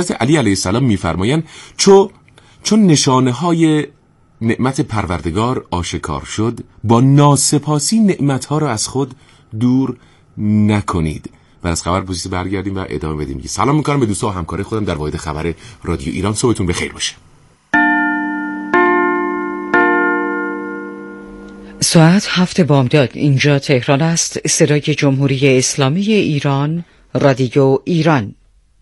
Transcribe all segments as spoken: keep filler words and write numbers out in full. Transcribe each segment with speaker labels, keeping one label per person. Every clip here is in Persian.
Speaker 1: حضرت علی علیه السلام میفرمایند چون چون نشانه های نعمت پروردگار آشکار شد، با ناسپاسی نعمت ها را از خود دور نکنید. و از خبر پوزیس برگردیم و ادامه بدیم. سلام میکنم به دوستا و همکار خودم در واحد خبر رادیو ایران. صبحتون بخیر باشه.
Speaker 2: ساعت هفت بامداد اینجا تهران است. صدای جمهوری اسلامی ایران، رادیو ایران.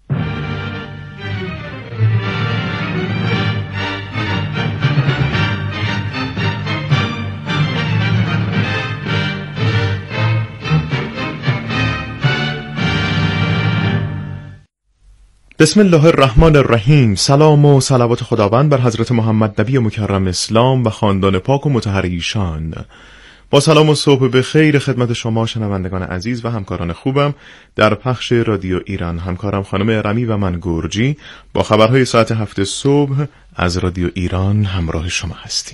Speaker 3: بسم الله الرحمن الرحیم. سلام و صلوات خداوند بر حضرت محمد نبی مکرم اسلام و خاندان پاک و مطهر ایشان. با سلام و صبح بخیر خدمت شما شنوندگان عزیز و همکاران خوبم در پخش رادیو ایران. همکارم خانم رمی و من گرجی با خبرهای ساعت هفت صبح از رادیو ایران همراه شما هستیم.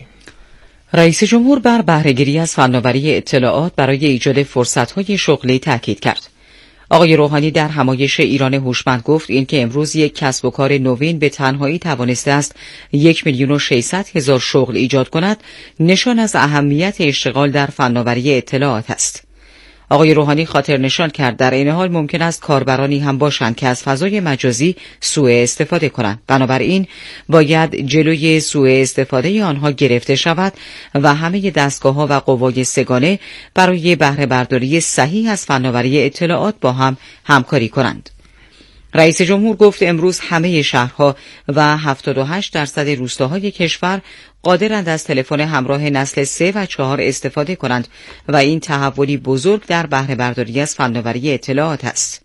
Speaker 2: رئیس جمهور بر بهره‌گیری از فناوری اطلاعات برای ایجاد فرصت‌های شغلی تاکید کرد. آقای روحانی در همایش ایران هوشمند گفت اینکه امروز یک کسب و کار نوین به تنهایی توانسته است یک میلیون و ششصد هزار شغل ایجاد کند، نشان از اهمیت اشتغال در فناوری اطلاعات است. آقای روحانی خاطر نشان کرد در این حال ممکن است کاربرانی هم باشند که از فضای مجازی سوء استفاده کنند. بنابراین باید جلوی سوء استفاده آنها گرفته شود و همه دستگاه‌ها و قوای سگانه برای بهره برداری صحیح از فناوری اطلاعات با هم همکاری کنند. رئیس جمهور گفت امروز همه شهرها و هفتاد و هشت درصد روستاهای کشور قادرند از تلفن همراه نسل سه و چهار استفاده کنند و این تحولی بزرگ در بهره برداری از فناوری اطلاعات است.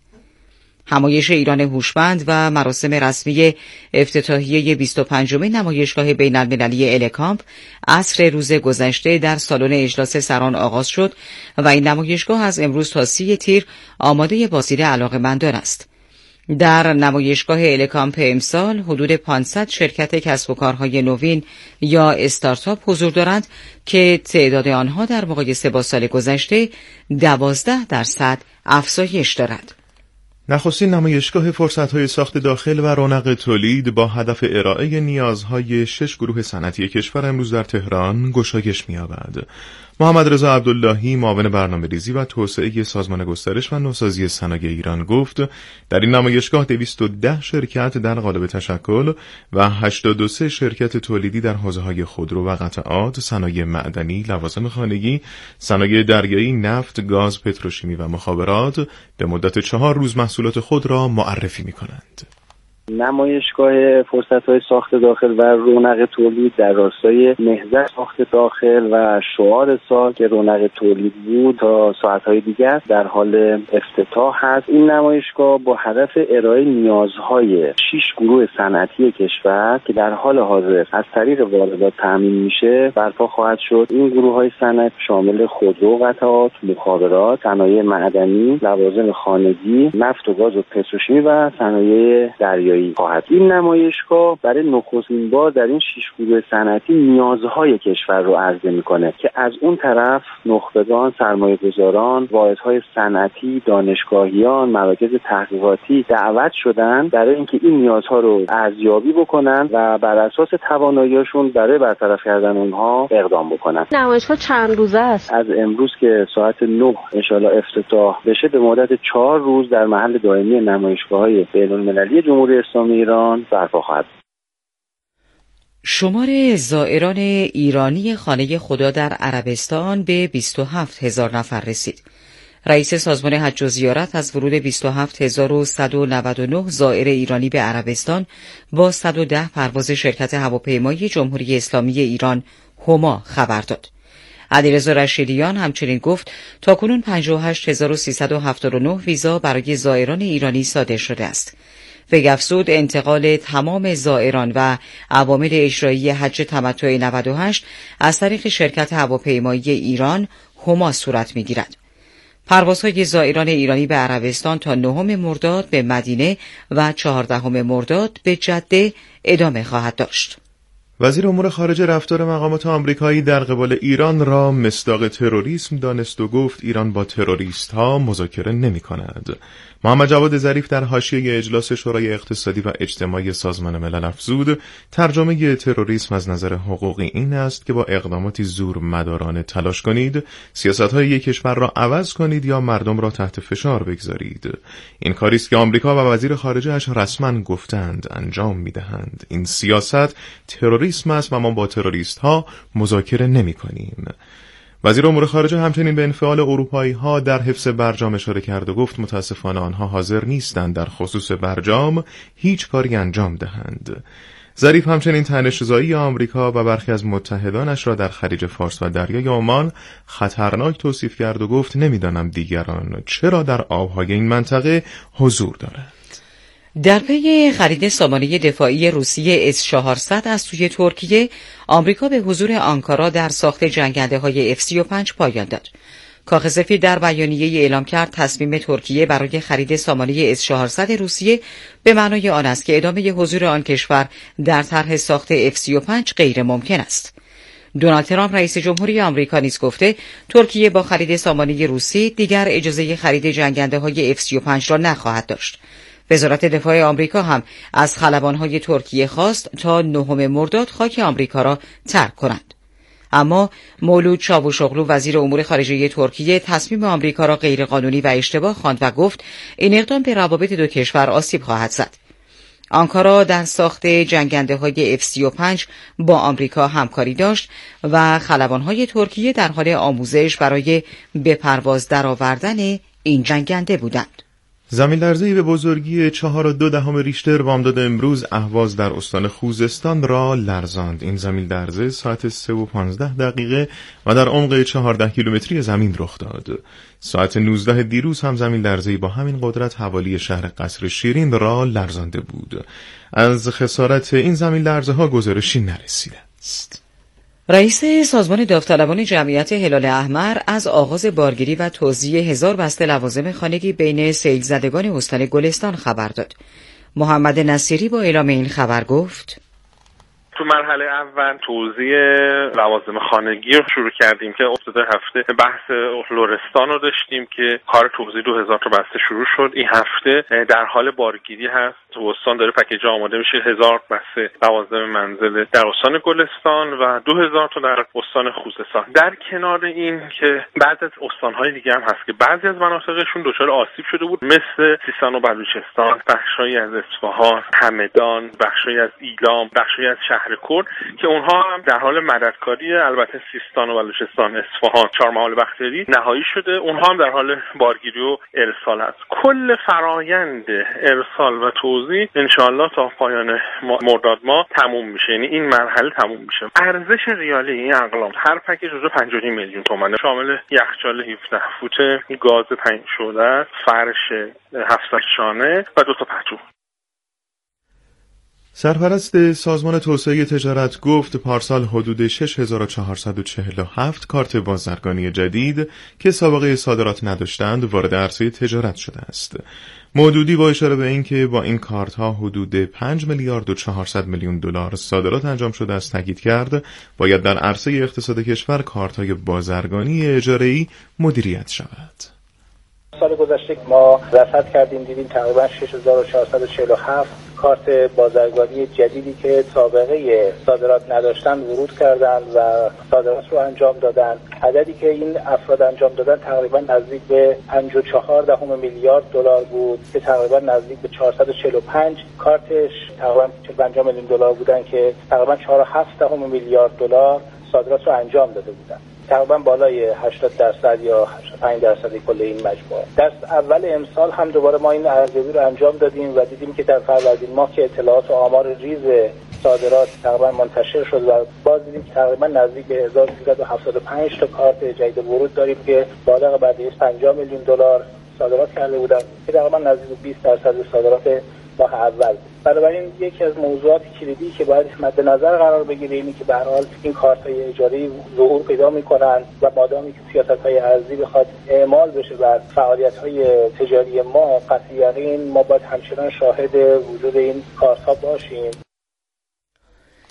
Speaker 2: همایش ایران هوشمند و مراسم رسمی افتتاحیه بیست و پنجمین نمایشگاه بین المللی الکامپ عصر روز گذشته در سالن اجلاس سران آغاز شد و این نمایشگاه از امروز تا سی تیر آماده بازدید علاقه‌مندان است. در نمایشگاه الکامپ امسال حدود پانصد شرکت کسب و کارهای نوین یا استارتاپ حضور دارند که تعداد آنها در مقایسه با سال گذشته دوازده درصد افزایش دارد.
Speaker 3: نخستین نمایشگاه فرصت‌های ساخت داخل و رونق تولید با هدف ارائه نیازهای شش گروه صنعتی کشور امروز در تهران گشایش می‌یابد. محمد رضا عبداللهی معاون برنامه‌ریزی و توسعه سازمان گسترش و نوسازی صنایع ایران گفت در این نمایشگاه دویست و ده شرکت در قالب تشکل و هشتاد و سه شرکت تولیدی در حوزه‌های خودرو و قطعات، صنایع معدنی، لوازم خانگی، صنایع دریایی، نفت، گاز، پتروشیمی و مخابرات به مدت چهار روز محصولات خود را معرفی می‌کنند.
Speaker 4: نمایشگاه فرصت‌های ساخت داخل و رونق تولید در راستای نهضت ساخت داخل و شعار سال که رونق تولید بود تا ساعت‌های دیگر در حال افتتاح هست. این نمایشگاه با هدف ارائه نیازهای شش گروه صنعتی کشور که در حال حاضر از طریق واردات تامین میشه برپا خواهد شد. این گروه‌های صنعت شامل خودرو، قطعات، مخابرات، صنایع معدنی، لوازم خانگی، نفت و گاز و پتروشیمی و صنایع دریایی خواهد. این نمایشگاه برای نخستین بار در این شش گروه صنعتی نیازهای کشور رو عرضه میکنه که از اون طرف نخبگان، سرمایه‌گذاران، واحدهای صنعتی، دانشگاهیان، مراکز تحقیقاتی دعوت شدن برای اینکه این نیازها رو ارزیابی بکنن و بر اساس توانایی‌هاشون برای برطرف کردن اونها اقدام بکنن.
Speaker 5: نمایشگاه چند روزه است؟
Speaker 4: از امروز که ساعت نه انشالله افتتاح بشه به مدت چهار روز در محل دائمی نمایشگاه‌های بین‌المللی جمهوری اسلامی ایران برپا خواهد.
Speaker 2: شمار زائران ایرانی خانه خدا در عربستان به بیست و هفت هزار نفر رسید. رئیس سازمان حج و زیارت از ورود بیست و هفت هزار و صد و نود و نه زائر ایرانی به عربستان با صد و ده پرواز شرکت هواپیمایی جمهوری اسلامی ایران هما خبر داد. علیرضا رشیدیان همچنین گفت تاکنون پنجاه و هشت هزار و سیصد و هفتاد و نه ویزا برای زائران ایرانی صادر شده است. وی افزود انتقال تمام زائران و عوامل اجرایی حج تمتع نود و هشت از طریق شرکت هواپیمایی ایران هما صورت می‌گیرد. پروازهای زائران ایرانی به عربستان تا نهم مرداد به مدینه و چهاردهم مرداد به جده ادامه خواهد داشت.
Speaker 3: وزیر امور خارجه رفتار مقامات آمریکایی در قبال ایران را مصداق تروریسم دانست و گفت ایران با تروریست‌ها مذاکره نمی‌کند. محمد جواد ظریف در حاشیه اجلاس شورای اقتصادی و اجتماعی سازمان ملل افزود ترجمه تروریسم از نظر حقوقی این است که با اقداماتی زور مدارانه تلاش کنید سیاست‌های یک کشور را عوض کنید یا مردم را تحت فشار بگذارید. این کاری است که آمریکا و وزیر خارجه‌اش رسما گفتند انجام می‌دهند. این سیاست تروریسم است و ما با تروریست‌ها مذاکره نمی‌کنیم. وزیر امور خارجه همچنین به انفعال اروپایی‌ها در حفظ برجام اشاره کرد و گفت متاسفانه آنها حاضر نیستند در خصوص برجام هیچ کاری انجام دهند. ظریف همچنین تنش‌زایی آمریکا و برخی از متحدانش را در خلیج فارس و دریای عمان خطرناک توصیف کرد و گفت نمی‌دانم دیگران چرا در آب‌های این منطقه حضور دارند.
Speaker 2: در پی خرید سامانه دفاعی روسیه اس چهارصد از سوی ترکیه، آمریکا به حضور آنکارا در ساخت جنگنده‌های اف سی و پنج پایان داد. کاخ سفید در بیانیه اعلام کرد تصمیم ترکیه برای خرید سامانه اس چهارصد روسیه به معنای آن است که ادامه حضور آن کشور در طرح ساخت اف سی و پنج غیر ممکن است. دونالد ترامپ رئیس جمهوری آمریکا نیز گفته ترکیه با خرید سامانه روسی دیگر اجازه خرید جنگنده‌های اف سی و پنج را نخواهد داشت. وزارت دفاع آمریکا هم از خلبان‌های ترکیه خواست تا نهم مرداد خاک آمریکا را ترک کنند. اما مولود چاوشوغلو وزیر امور خارجه ترکیه تصمیم آمریکا را غیرقانونی و اشتباه خواند و گفت این اقدام به روابط دو کشور آسیب خواهد زد. آنکارا در ساخت جنگنده‌های اف سی و پنج با آمریکا همکاری داشت و خلبان‌های ترکیه در حال آموزش برای به پرواز درآوردن این جنگنده بودند.
Speaker 3: زمین لرزه‌ای به بزرگی چهار و دو دهم ریشتر بامداد امروز اهواز در استان خوزستان را لرزاند. این زمین لرزه ساعت سه و پانزده دقیقه و در عمق چهارده کیلومتری زمین رخ داد. ساعت نوزده دیروز هم زمین لرزه‌ای با همین قدرت حوالی شهر قصر شیرین را لرزانده بود. از خسارت این زمین لرزه‌ها گزارشی نرسیده است.
Speaker 2: رئیس سازمان داوطلبان جمعیت هلال احمر از آغاز بارگیری و توزیع هزار بسته لوازم خانگی بین سیل زدگان استان گلستان خبر داد. محمد نصیری با اعلام این خبر گفت
Speaker 6: تو مرحله اول توزیع لوازم خانگی رو شروع کردیم که افتاده هفته بحث لرستان رو داشتیم که کار توزیع دو هزار تا بسته شروع شد. این هفته در حال بارگیری هست. تو استان داره پکیج آماده میشه، هزار بسته لوازم منزل در استان گلستان و دو هزار تا در استان خوزستان. در کنار این که بعضی از استان‌های دیگه هم هست که بعضی از مناطقشون دچار آسیب شده بود، مثل سیستان و بلوچستان، بخشایی از اصفهان، همدان، بخشایی از ایلام، بخشایی از شهر کرد که اونها هم در حال مددکاری. البته سیستان و بلوچستان، اصفهان، چهارمحال بختیاری نهایی شده، اونها هم در حال بارگیری و ارسال هست. کل فرایند ارسال و توزیع انشالله تا پایان مرداد ماه تموم میشه، یعنی این مرحله تموم میشه. ارزش ریالی این اقلام هر پکیج حدود پنجاه و نیم میلیون تومانه، شامل یخچال هفده فوت، گاز پنج شعله، فرش هفتصد شانه و دو تا پتو.
Speaker 3: سرپرست سازمان توسعه تجارت گفت پارسال حدود شش هزار و چهارصد و چهل و هفت کارت بازرگانی جدید که سابقه صادرات نداشتند وارد عرصه تجارت شده است. مودودی با اشاره به اینکه با این کارت ها حدود پنج میلیارد و چهارصد میلیون دلار صادرات انجام شده است تاکید کرد باید در عرصه اقتصاد کشور کارت های بازرگانی اجاره‌ای مدیریت شود.
Speaker 7: سال گذشته ما رصد کردیم دیدیم تقریبا شش هزار و چهارصد و چهل و هفت کارت بازرگانی جدیدی که سابقه صادرات نداشتن ورود کردند و صادرات رو انجام دادن. عددی که این افراد انجام دادن تقریبا نزدیک به پنج و چهار دهم میلیارد دلار بود که تقریبا نزدیک به چهارصد و چهل و پنج کارتش تقریبا چهل و پنج میلیون دلار بودن که تقریبا چهار و هفت دهم میلیارد دلار صادرات رو انجام داده بودن. تقریبا بالای هشتاد درصد یا هشتاد و پنج درصد کل این مجموعه. در اول امسال هم دوباره ما این ارزیابی رو انجام دادیم و دیدیم که در فروردین ماه که اطلاعات و آمار ریز صادرات تقریبا منتشر شد و باز دیدیم که تقریبا نزدیک به هزار و سیصد و هفتاد و پنج تا کارت جدید ورود داریم که بالغ بر دویست و پنجاه میلیون دلار صادرات کرده بودن که تقریبا نزدیک به بیست درصد صادرات ماه اول. بنابراین یکی از موضوعات کلیدی که باید مد نظر قرار بگیره اینه که به هر حال این کارت‌های اجاری ظهور پیدا می‌کنند و مادامی که سیاست‌های ارزی بخواد اعمال بشه بر فعالیت‌های تجاری ما، قطعاً یقین ما باید همچنان شاهد وجود این کارت‌ها باشیم.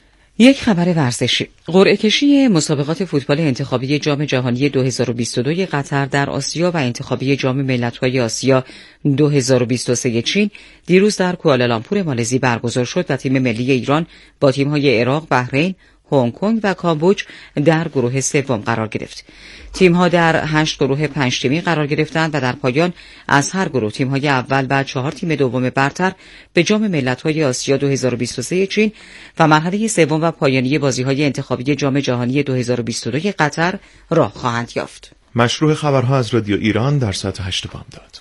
Speaker 2: یک خبر ورزشی. قرعه کشی مسابقات فوتبال انتخابی جام جهانی دو هزار و بیست و دو قطر در آسیا و انتخابی جام ملت‌های آسیا دو هزار و بیست و سه چین دیروز در کوالالامپور مالزی برگزار شد و تیم ملی ایران با تیم‌های عراق، بحرین، هنگ کنگ و کامبوج در گروه سوم قرار گرفت. تیم‌ها در هشت گروه پنج تیمی قرار گرفتند و در پایان از هر گروه تیم‌های اول و چهار تیم دوم برتر به جام ملت‌های آسیا دو هزار و بیست و سه چین و مرحله سوم و پایانی بازی‌های انتخابی جام جهانی دو هزار و بیست و دو قطر راه خواهند یافت.
Speaker 3: مشروع خبرها از رادیو ایران در ساعت هشت بامداد.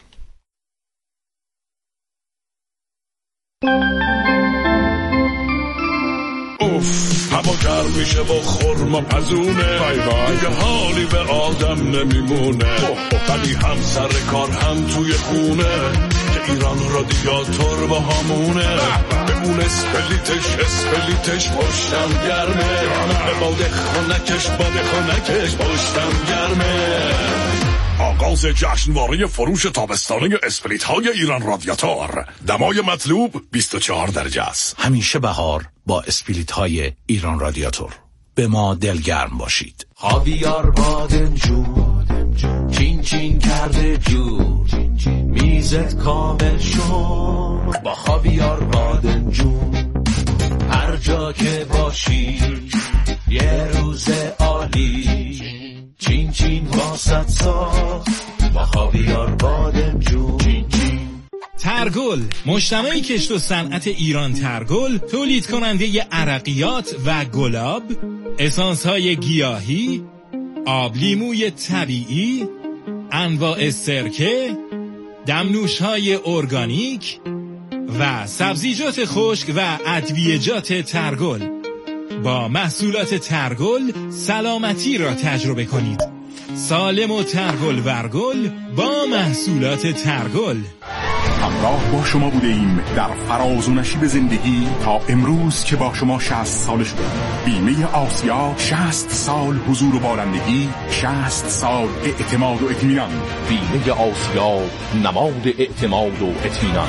Speaker 8: اوف، هوا گرم میشه با خورما پزونه، دیگه حالی به آدم نمیمونه، ولی هم سر کار هم توی خونه که ایران رادیاتور با همونه، به اون اسپلیتش اسپلیتش پشتم گرمه، به باده خونکش باده خونکش پشتم گرمه. آغاز جشنواره فروش تابستانه اسپریت های ایران رادیاتور. دمای مطلوب بیست و چهار درجه است.
Speaker 9: همیشه بهار با اسپریت های ایران رادیاتور. به ما دلگرم باشید.
Speaker 10: خاویار بادمجون چین چین کرده جور، میزت کامل شد با خاویار بادمجون. هر جا که باشی یه روز عالی، چین چین واسط ساخت با خاویار بادمجون. چین چین
Speaker 11: ترگل، مجتمع کشت و صنعت ایران ترگل، تولید کننده عرقیات و گلاب، اسانس های گیاهی، آب لیموی طبیعی، انواع سرکه، دمنوش های ارگانیک و سبزیجات خشک و ادویه‌جات ترگل. با محصولات ترگل سلامتی را تجربه کنید. سالم و ترگل ورگل با محصولات ترگل.
Speaker 12: همراه با شما بوده ایم در فراز و نشیب زندگی تا امروز که با شما شصت سال شده. بیمه آسیا، شصت سال حضور و بالندگی، شصت سال اعتماد و اطمینان.
Speaker 13: بیمه آسیا، نماد اعتماد و اطمینان.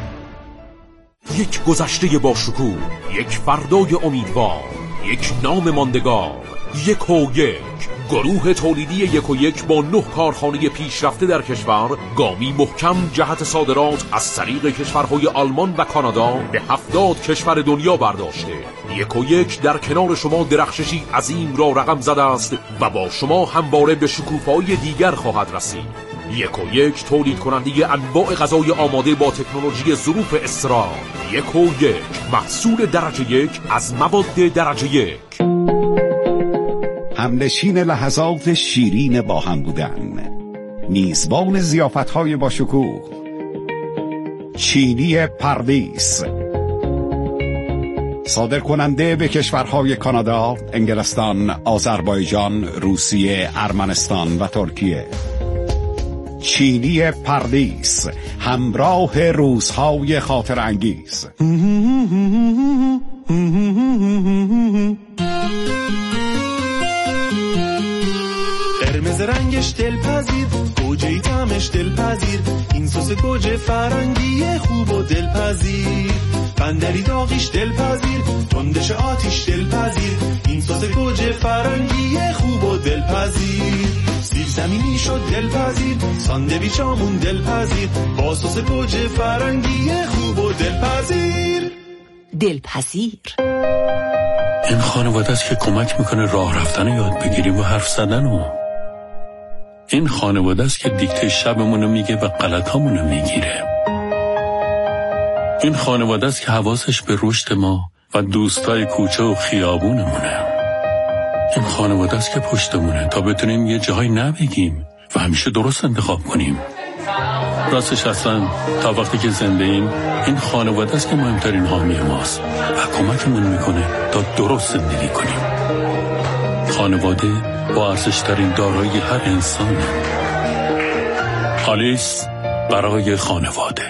Speaker 14: یک گذشته با شکوه، یک فردای امیدوار، یک نام ماندگار، یک و یک. گروه تولیدی یک و یک با نه کارخانه پیشرفته در کشور، گامی محکم جهت صادرات از طریق کشورهای آلمان و کانادا به هفتاد کشور دنیا برداشته. یک و یک در کنار شما درخششی عظیم را رقم زده است و با شما همواره به شکوفه‌های دیگر خواهد رسید. یک و یک تولید کننده انواع غذای آماده با تکنولوژی ظروف اسرار. یک و یک محصول درجه یک از مواد درجه یک.
Speaker 15: همنشین لحظات شیرین با هم بودن، میزبان ضیافت‌های با شکوه، چینی پردیس، صادر کننده به کشورهای کانادا، انگلستان، آذربایجان، روسیه، ارمنستان و ترکیه. چینی پردیس، همراه روزهای خاطر انگیز.
Speaker 16: قرمز رنگش دلپذیر، گوجه طعمش دلپذیر، این سس گوجه فرنگی خوب و دلپذیر. بندری داغیش دلپذیر، تندش آتیش دلپذیر، این سس گوجه فرنگی خوب و دلپذیر. سیب زمینی شد دلپذیر، ساندویچامون دلپذیر، با سس گوجه فرنگی خوب و دلپذیر.
Speaker 17: دلپذیر.
Speaker 18: این خانواده است که کمک میکنه راه رفتن یاد بگیریم و حرف زدن. و این خانواده است که دیکته شبمونو میگه و غلطامونو میگیره. این خانواده است که حواسش به رشد ما و دوستای کوچه و خیابونمونه. این خانواده است که پشتمونه تا بتونیم یه جایی نبگیم و همیشه درست انتخاب کنیم. راستش اصلا تا وقتی که زنده ایم، این خانواده است که مهمترین حامی ماست و کمکمون میکنه تا درست زندگی کنیم. خانواده با ارزشترین دارایی هر انسانه. آلیس برای خانواده.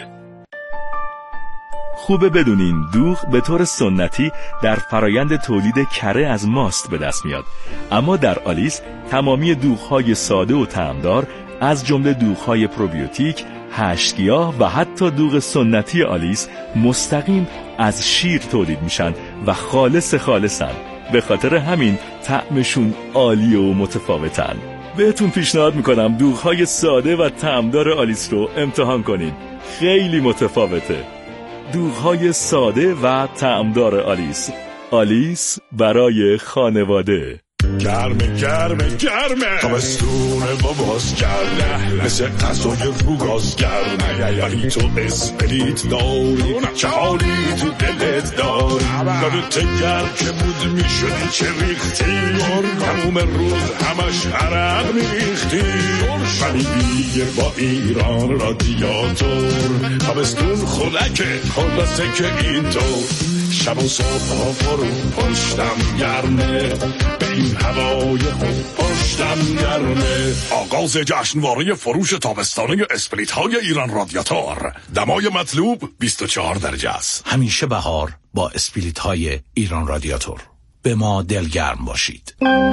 Speaker 19: خوبه بدونین دوغ به طور سنتی در فرایند تولید کره از ماست به دست میاد، اما در آلیس تمامی دوغ‌های ساده و طعمدار از جمله دوغ‌های پروبیوتیک، هشت گیاه و حتی دوغ سنتی آلیس مستقیم از شیر تولید میشن و خالص خالصن. به خاطر همین طعمشون عالی و متفاوتن. بهتون پیشنهاد میکنم دوغ‌های ساده و طعمدار آلیس رو امتحان کنید. خیلی متفاوته. دوغ‌های ساده و طعمدار آلیس. آلیس برای خانواده.
Speaker 8: گرمه گرمه گرمه تابستونه باباز گرمه مثل غذای رو گاز گرمه ولی تو اسپریت داری چه حالی تو دلت داری یادت گرم که بود میشدی چه ریختی تموم روز همش عرق میریختی ولی دیگه با ایران رادیاتور تابستون خودکه خلاصه که اینطور شب و صبح ها فرو پشتم گرمه به این هوای خوب پشتم گرمه. آغاز جشنواره فروش تابستانه اسپریت های ایران رادیاتور. دمای مطلوب بیست و چهار درجه است.
Speaker 9: همیشه بهار با اسپریت های ایران رادیاتور. به ما دلگرم باشید.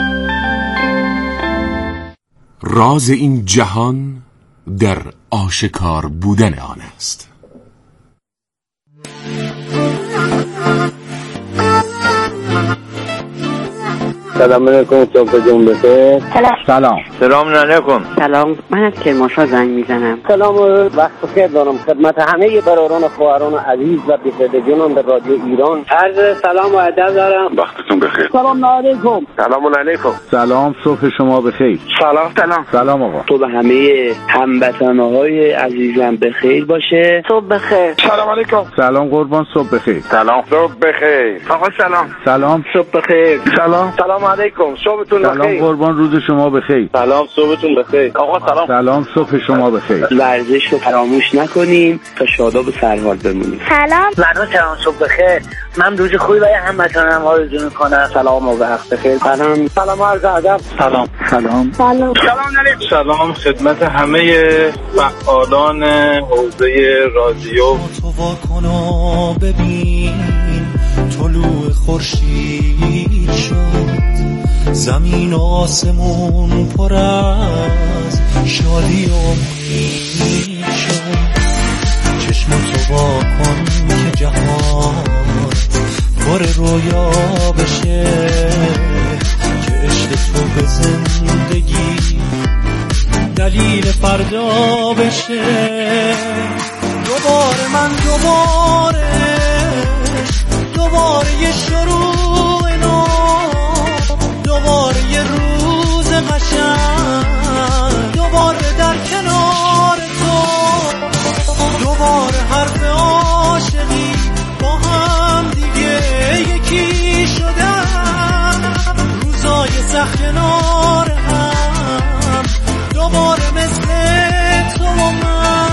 Speaker 1: راز این جهان در آشکار بودن آن است.
Speaker 4: سلام علیکم، صبح جون بخیر.
Speaker 20: سلام
Speaker 4: سلام علیکم.
Speaker 5: سلام، من از کرمانشاه زنگ میزنم.
Speaker 4: سلام و وقت بخیر دارم خدمت همه برادران و خواهران عزیز و بی‌خردجونم به رادیو ایران. عرض سلام و ادب دارم.
Speaker 20: وقتتون بخیر.
Speaker 4: سلام علیکم.
Speaker 20: سلام علیکم.
Speaker 15: سلام، صبح شما بخیر.
Speaker 4: سلام سلام.
Speaker 15: سلام آقا.
Speaker 4: تو به همه هموطن‌های عزیزم بخیر باشه.
Speaker 5: صبح بخیر.
Speaker 20: سلام علیکم.
Speaker 15: سلام قربان، صبح بخیر.
Speaker 20: سلام، صبح بخیر.
Speaker 4: آقا سلام.
Speaker 15: سلام،
Speaker 4: صبح بخیر.
Speaker 15: سلام.
Speaker 4: سلام علیکم، صبحتون بخیر.
Speaker 15: سلام قربان، روز شما بخیر.
Speaker 4: سلام، صبحتون بخیر. آقا سلام.
Speaker 15: سلام، صبح شما بخیر.
Speaker 4: ورزش رو فراموش نکنیم تا شاداب و سرحال بمونیم.
Speaker 5: سلام.
Speaker 4: سلام، سلام، صبح بخیر. من روز خوبی برای هموطنانم آرزو میکنم. سلام و وقت بخیر. سلام، سلام عرض ادب.
Speaker 15: سلام. سلام.
Speaker 5: سلام.
Speaker 6: سلام علیکم. سلام خدمت همه فعالان حوزه رادیو.
Speaker 10: تو واکن و ببین طلوع خورشید شد، زمین و آسمون پر از شادی و امید شد. چشم تو واکن که جهان پر رویا بشه، که عشق تو به زندگی دلیل فردا بشه. دوباره من دوباره دوباره یه شروع نو، دوباره یه روز قشنگ، دوباره در کنار تو، دوباره حرف عاشقی با هم دیگه یکی شدن. روزای سخت کنار هم، دوباره مثل تو و من.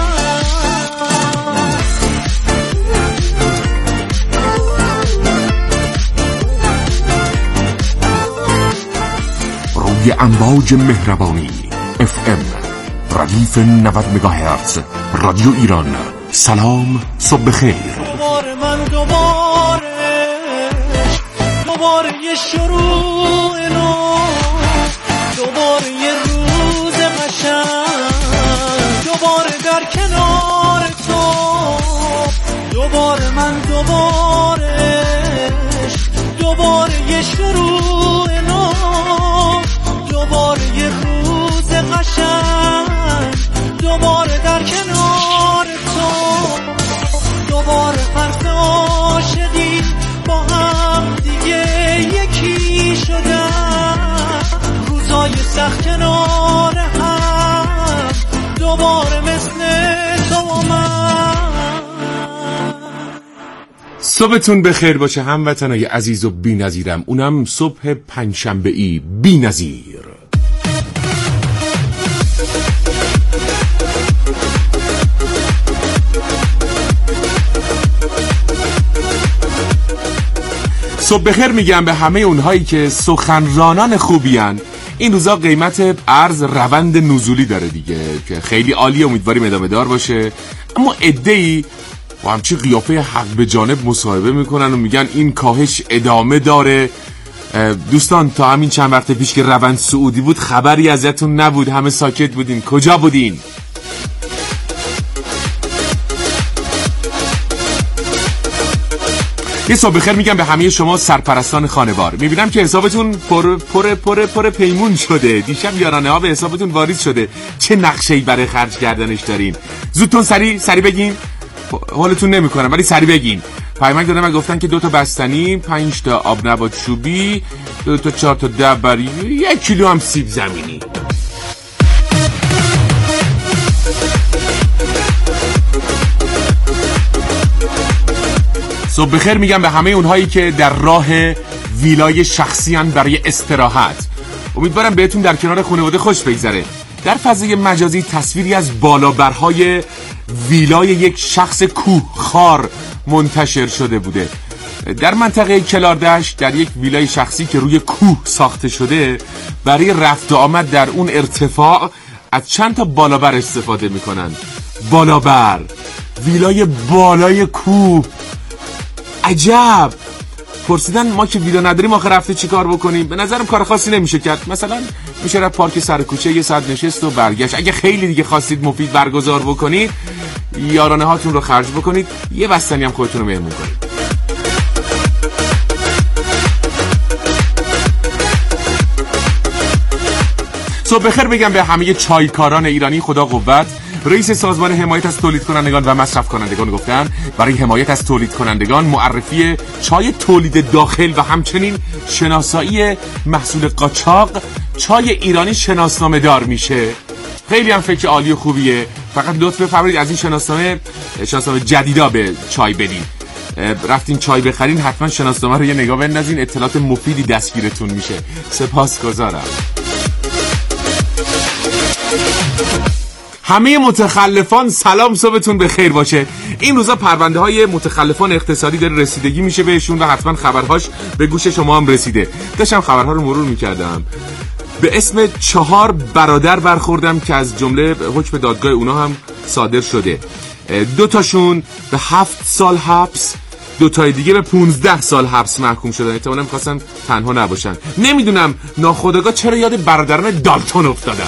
Speaker 1: روی امواج مهربانی اف ام ردیف نود مگاهرتز رادیو ایران. سلام، صبح خیر.
Speaker 10: دوباره من دوباره دوباره یه شروع نو، دوباره یه روز قشنگ، دوباره در کنار تو، دوباره من دوباره دوباره یه شروع نو، دوباره یه روز قشنگ، دوباره در کنار تو، دوباره حرف عاشقی با هم دیگه یکی شدن. روزای سخت کنار هم، دوباره مثل تو و من.
Speaker 1: صبحتون بخیر باشه هموطنای عزیز و بی‌نظیرم، اونم صبح پنجشنبه‌ای بی‌نظیر. صبح بخیر میگم به همه اونهایی که سخنرانان خوبی هن. این روزا قیمت ارز روند نزولی داره دیگه که خیلی عالی، امیدواریم ادامه دار باشه. اما عده‌ای با همچی قیافه حق به جانب مصاحبه میکنن و میگن این کاهش ادامه داره. دوستان تا همین چند وقت پیش که روند سعودی بود خبری ازتون نبود، همه ساکت بودین، کجا بودین؟ یه صبح بخیر میگم به همه شما سرپرستان خانوار. میبینم که حسابتون پر پر پر پر پیمون شده. دیشب یارانه ها به حسابتون واریز شده. چه نقشه‌ای برای خرج کردنش دارین؟ زودتون سری سری بگین. حالتون نمیکنم ولی سری بگین. پیامک دادم و گفتن که دو تا بستنی، پنج تا آب نبات چوبی، دو تا چهار تا دبری، یک کیلو هم سیب زمینی. صبح بخیر میگم به همه اونهایی که در راه ویلای شخصی ان برای استراحت. امیدوارم بهتون در کنار خانواده خوش بگذره. در فضای مجازی تصویری از بالابرهای ویلای یک شخص کوهخوار منتشر شده بوده. در منطقه کلاردشت در یک ویلای شخصی که روی کوه ساخته شده، برای رفت و آمد در اون ارتفاع از چند تا بالابر استفاده میکنن. بالابر، ویلای بالای کوه. عجب. پرسیدن ما که ویلا نداریم آخه رفته چی کار بکنیم؟ به نظرم کار خاصی نمیشه کرد. مثلا میشه رفت پارک سر کوچه یه ساعت نشست و برگشت. اگه خیلی دیگه خواستید مفید برگزار بکنید، یارانه هاتون رو خرج بکنید، یه بستنی هم خودتون رو مهمون کنید. صبح بخیر بگم به همه چایکاران ایرانی. خدا قوت. رئیس سازمان حمایت از تولید کنندگان و مصرف کنندگان گفتن برای حمایت از تولید کنندگان معرفی چای تولید داخل و همچنین شناسایی محصول قاچاق چای ایرانی شناسنامه دار میشه. خیلی هم فکر عالی و خوبیه. فقط لطف بفرمایید از این شناسنامه شناسنامه جدیدا به چای بدین. رفتین چای بخرین حتما شناسنامه رو یه نگاه بندازین، اطلاعات مفیدی دستگیرتون میشه. سپاسگزارم. همه متخلفان سلام، صبحتون بخیر باشه. این روزا پرونده های متخلفان اقتصادی داره رسیدگی میشه بهشون و حتما خبرهاش به گوش شما هم رسیده. داشتم خبرها رو مرور میکردم. به اسم چهار برادر برخوردم که از جمله حکم دادگاه اونا هم صادر شده. دو تاشون به هفت سال حبس، دو تای دیگه به پونزده سال حبس محکوم شدن. احتمالاً می‌خواستن تنها نباشن. نمیدونم ناخودآگاه چرا یاد برادران دالتون افتادم.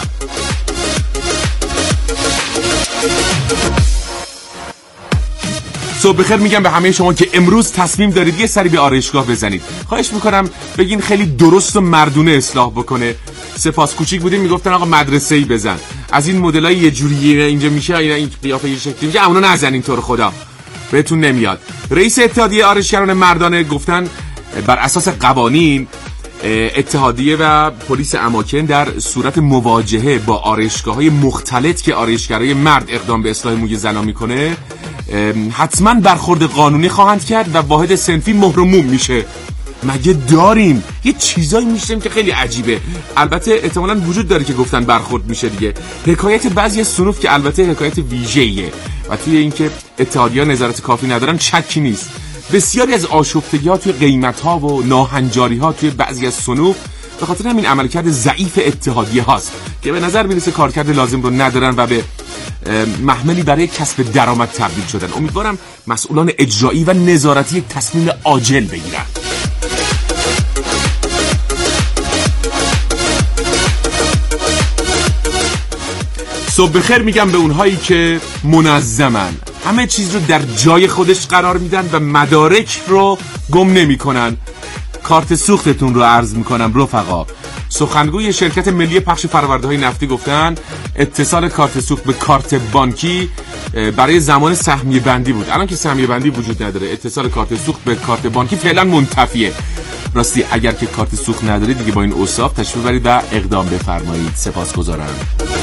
Speaker 1: صبح بخیر میگم به همه شما که امروز تصمیم دارید یه سری به آرایشگاه بزنید. خواهش میکنم بگین خیلی درست و مردونه اصلاح بکنه. سپاس کوچیک بودیم میگفتن آقا مدرسه‌ای بزن. از این مدلای یه جوریه اینجا میشه، این قیافه یه شکلی میشه، اونو نزن اینطور خدا. بهتون نمیاد. رئیس اتحادیه آرایشگران مردانه گفتن بر اساس قوانین اتحادیه و پلیس اماکن در صورت مواجهه با آرایشگاه‌های مختلط که آرایشگرای مرد اقدام به اصلاح موی زنا میکنه حتما برخورد قانونی خواهند کرد و واحد صنفی مهر و موم میشه. مگه داریم؟ یه چیزایی میشتیم که خیلی عجیبه. البته احتمالاً وجود داره که گفتن برخورد میشه دیگه. حکایت بعضی از صنوف که البته حکایت ویژه‌ایه و توی اینکه اتحادیه‌ها نظارت کافی ندارن شکی نیست. بسیاری از آشفتگی‌ها توی قیمت‌ها و ناهنجاری‌ها توی بعضی از صنوف به خاطر همین عملکرد ضعیف اتحادیه هاست که به نظر میرسه کارکرد لازم رو ندارن و به محملی برای کسب درآمد تبدیل شدن. امیدوارم مسئولان اجرایی و نظارتی یک تصمیم عاجل بگیرن. صبح بخیر میگم به اونهایی که منظمن، همه چیز رو در جای خودش قرار میدن و مدارک رو گم نمی کنن. کارت سوختتون رو عرض میکنم رفقا. سخنگوی شرکت ملی پخش فرآورده‌های نفتی گفتن اتصال کارت سوخت به کارت بانکی برای زمان سهمیه بندی بود. الان که سهمیه بندی وجود نداره، اتصال کارت سوخت به کارت بانکی فعلا منتفیه. راستی اگر که کارت سوخت ندارید دیگه با این اوصاف تشریف برید و اقدام بفرمایید. سپاسگزارم.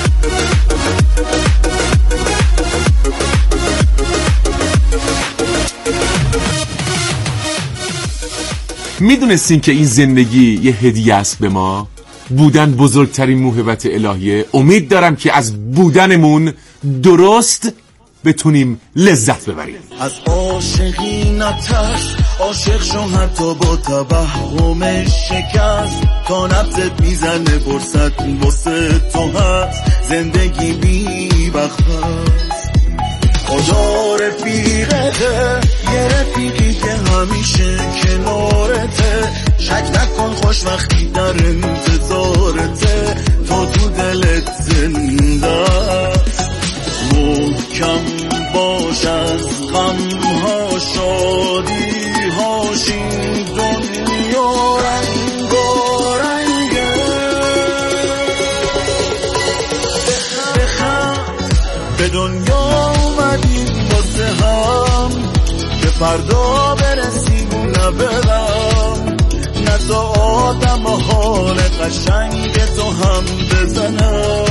Speaker 1: میدونستین که این زندگی یه هدیه است به ما؟ بودن بزرگترین موهبت الهیه. امید دارم که از بودنمون درست بتونیم لذت ببریم.
Speaker 10: از عاشقی نترس، عاشق شو حتی با توهم شکست، تا نبضت میزنه فرصت واسه تو هست، زندگی بی بخت خدا رفیقته، یه رفیقی که همیشه کنارته، شک نکن خوش وقتی در انتظارته، تو تو دلت زنده است، محکم باش از غم ها شادی ها فردا برسیم نبرم، نه تا آدم حال قشنگ تو هم بزنم.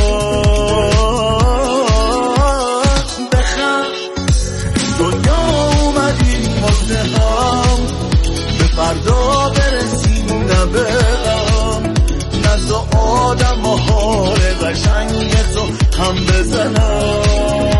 Speaker 10: بخند دنیا اومدیم واسه هم، به فردا برسیم نبرم، نه تا آدم حال قشنگ تو هم بزنم.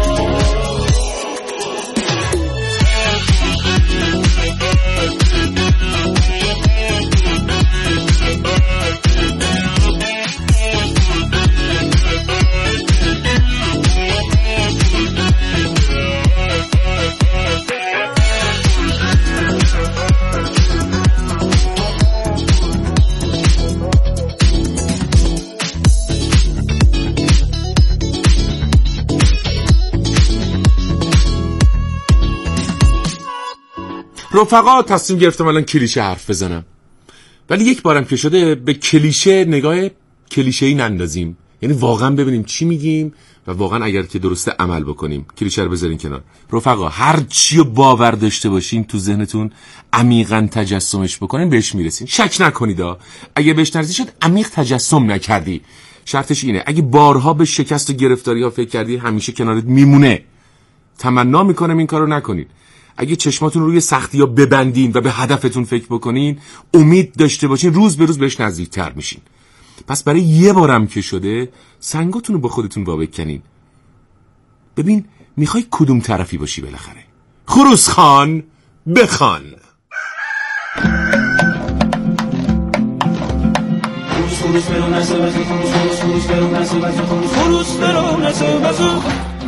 Speaker 1: رفقا تصمیم گرفتم الان کلیشه حرف بزنم، ولی یک بارم که شده به کلیشه نگاه کلیشه‌ای نندازیم، یعنی واقعا ببینیم چی میگیم و واقعا اگر که درسته عمل بکنیم. کلیشه رو بذارین کنار. رفقا هر چی رو باور داشته باشین تو ذهنتون عمیقاً تجسمش بکنین بهش میرسین. شک نکنید ها، اگه بهش نرسید شد عمیق تجسم نکردی. شرطش اینه اگه بارها به شکست و گرفتاری ها فکر کردی همیشه کنارت میمونه. تمنا میکنم این کارو نکنید. اگه چشماتون روی سختی‌ها ببندین و به هدفتون فکر بکنین، امید داشته باشین، روز به روز بهش نزدیک‌تر میشین. پس برای یه بارم که شده سنگاتون رو با خودتون وابکنین. ببین میخوای کدوم طرفی باشی بالاخره. خروس خان بخوان. خروس برو نسو بزو، خروس خروس برو نسو بزو، خروس برو نسو بزو.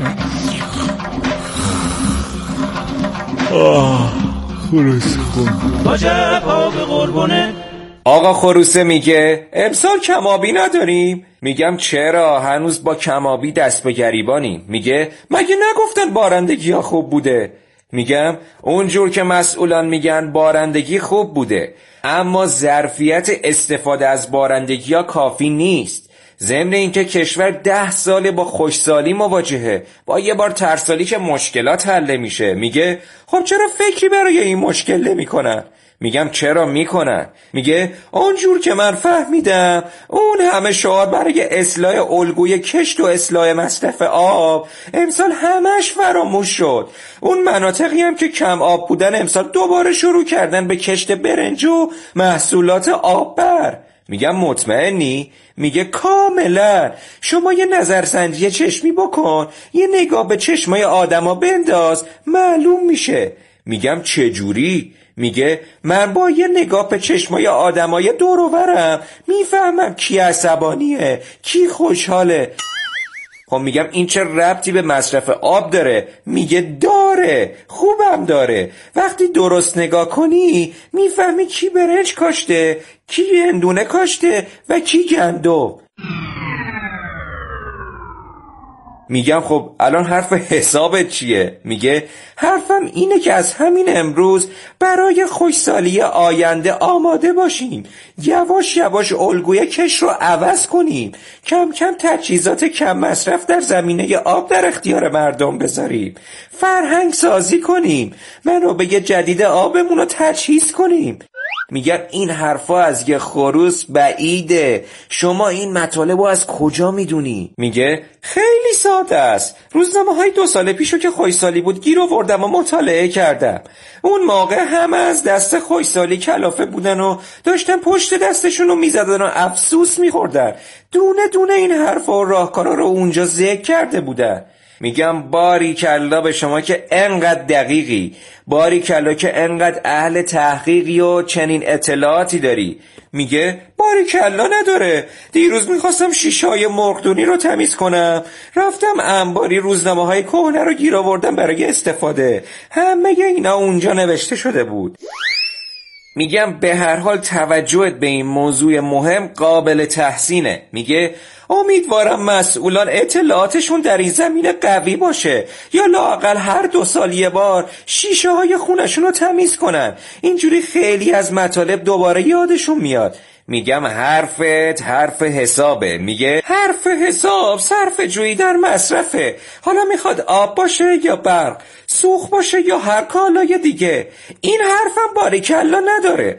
Speaker 21: آه خروس خون واجب آب قربونه. آقا خروسه میگه امسال کمابی نداریم. میگم چرا؟ هنوز با کمابی دست به گریبانیم. میگه مگه نگفتن بارندگی ها خوب بوده؟ میگم اونجور که مسئولان میگن بارندگی خوب بوده، اما ظرفیت استفاده از بارندگی ها کافی نیست. ضمن اینکه کشور ده ساله با خوشسالی مواجهه، با یه بار ترسالی که مشکلات حل میشه. میگه خب چرا فکری برای این مشکل نمی کنن؟ میگم چرا میکنن؟ میگه اونجور که من فهمیدم اون همه شعار برای اصلاح الگوی کشت و اصلاح مصرف آب امسال همش فراموش شد. اون مناطقی هم که کم آب بودن امسال دوباره شروع کردن به کشت برنج و محصولات آببر. میگم مطمئنی؟ میگه کاملا. شما یه نظرسنجی چشمی بکن، یه نگاه به چشمای آدما بنداز، معلوم میشه. میگم چجوری؟ میگه من با یه نگاه به چشمای آدمای دور و برم میفهمم کی عصبانیه کی خوشحاله. خب میگم این چه ربطی به مصرف آب داره؟ میگه داره، خوبم داره. وقتی درست نگاه کنی میفهمی کی برنج کاشته، کی هندونه کاشته و کی گندم. میگم خب الان حرف حسابت چیه؟ میگه حرفم اینه که از همین امروز برای خوشسالی آینده آماده باشیم. یواش یواش الگوی کش رو عوض کنیم. کم کم تجهیزات کم مصرف در زمینه آب در اختیار مردم بذاریم. فرهنگ سازی کنیم. منابع جدید آبمون رو تجهیز کنیم. میگن این حرفا از یه خروس بعیده. شما این مطالب رو از کجا میدونی؟ میگه خیلی ساده است. روزنامه های دو سال پیشو که خوشسالی بود گیر آوردم و مطالعه کردم. اون موقع همه از دست خوشسالی کلافه بودن و داشتن پشت دستشون رو میزدن و افسوس میخوردن. دونه دونه این حرفا و راهکارا رو اونجا ذکر کرده بودن. میگم باری کلا به شما که انقدر دقیقی، باری کلا که انقدر اهل تحقیقی و چنین اطلاعاتی داری. میگه باری کلا نداره. دیروز میخواستم شیشه های مرغدونی رو تمیز کنم، رفتم انباری روزنامه های کهنه رو گیر آوردم برای استفاده. همه اینا اونجا نوشته شده بود. میگم به هر حال توجهت به این موضوع مهم قابل تحسینه. میگه امیدوارم مسئولان اطلاعاتشون در این زمینه قوی باشه، یا لااقل هر دو سال یه بار شیشه های خونشون رو تمیز کنن. اینجوری خیلی از مطالب دوباره یادشون میاد. میگم حرفت حرف حسابه. میگه حرف حساب صرف جویی در مصرفه. حالا میخواد آب باشه یا برق، سوخت باشه یا هر کالای دیگه. این حرفم باریکلا نداره.